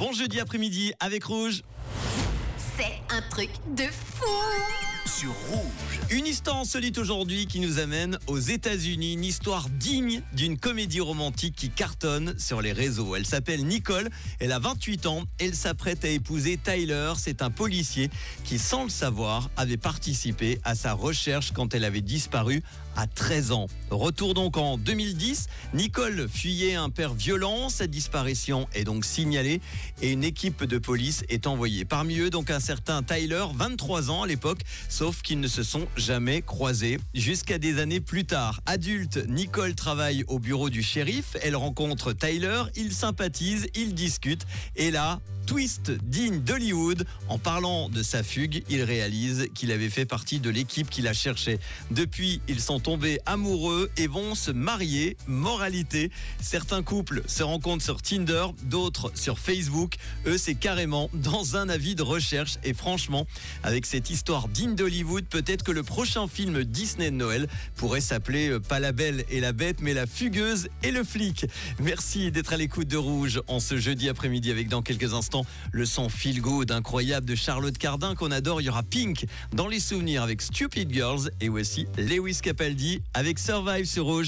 Bon jeudi après-midi avec Rouge. C'est un truc de fou. Sur Rouge. Une histoire insolite aujourd'hui qui nous amène aux États-Unis. Une histoire digne d'une comédie romantique qui cartonne sur les réseaux. Elle s'appelle Nicole, elle a 28 ans. Elle s'apprête à épouser Tyler. C'est un policier qui, sans le savoir, avait participé à sa recherche quand elle avait disparu à 13 ans. Retour donc en 2010. Nicole fuyait un père violent. Sa disparition est donc signalée et une équipe de police est envoyée. Parmi eux, donc un certain Tyler, 23 ans à l'époque, sauf qu'ils ne se sont jamais croisés. Jusqu'à des années plus tard. Adulte, Nicole travaille au bureau du shérif. Elle rencontre Tyler. Ils sympathisent, ils discutent. Et là, twist digne d'Hollywood. En parlant de sa fugue, il réalise qu'il avait fait partie de l'équipe qui la cherchait. Depuis, ils sont tombés amoureux et vont se marier. Moralité, certains couples se rencontrent sur Tinder, d'autres sur Facebook. Eux, c'est carrément dans un avis de recherche. Et franchement, avec cette histoire digne d'Hollywood, peut-être que le prochain film Disney de Noël pourrait s'appeler pas La Belle et la Bête, mais La Fugueuse et le Flic. Merci d'être à l'écoute de Rouge en ce jeudi après-midi avec dans quelques instants le son feel good incroyable de Charlotte Cardin qu'on adore. Il y aura Pink dans les souvenirs avec Stupid Girls et voici Lewis Capaldi avec Survive sur Rouge.